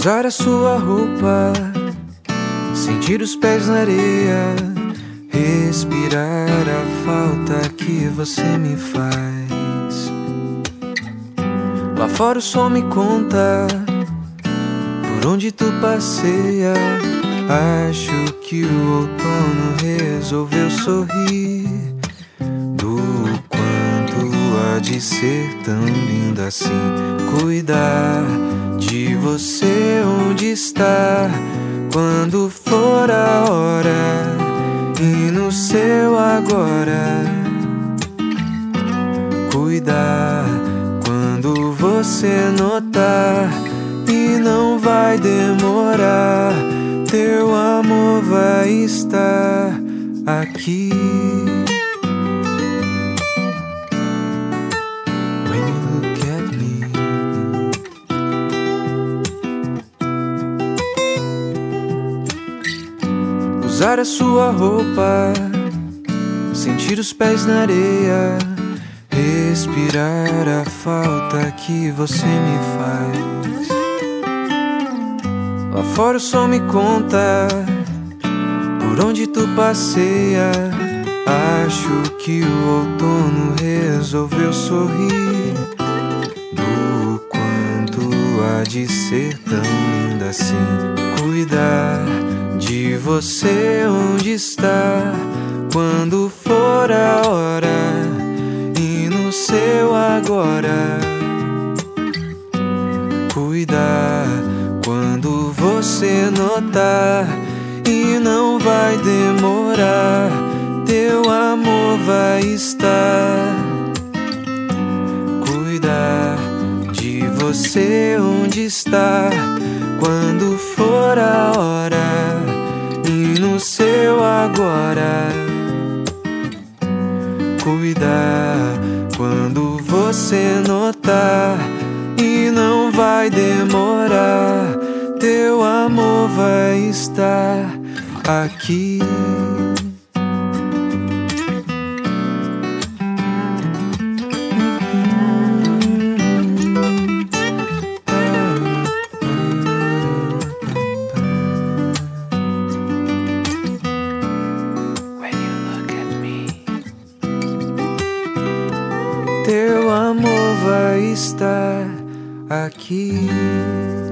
Usar a sua roupa, sentir os pés na areia, respirar a falta que você me faz. Lá fora o sol me conta por onde tu passeia. Acho que o outono resolveu sorrir do quanto há de ser tão linda assim. Cuidar de você onde está quando for a hora e no seu agora. Cuidar quando você notar e não vai demorar. Teu amor vai estar aqui. When you look at me. Usar a sua roupa, sentir os pés na areia, respirar a falta que você me faz. Lá fora o sol me conta por onde tu passeia. Acho que o outono resolveu sorrir do quanto há de ser tão linda assim. Cuidar de você onde está quando for a hora e no seu agora. Cuidar quando você notar e não vai demorar. Teu amor vai estar. Cuidar de você onde está quando for a hora e no seu agora. Cuidar quando você notar e não vai demorar. Teu amor vai estar aqui. Teu amor vai estar aqui.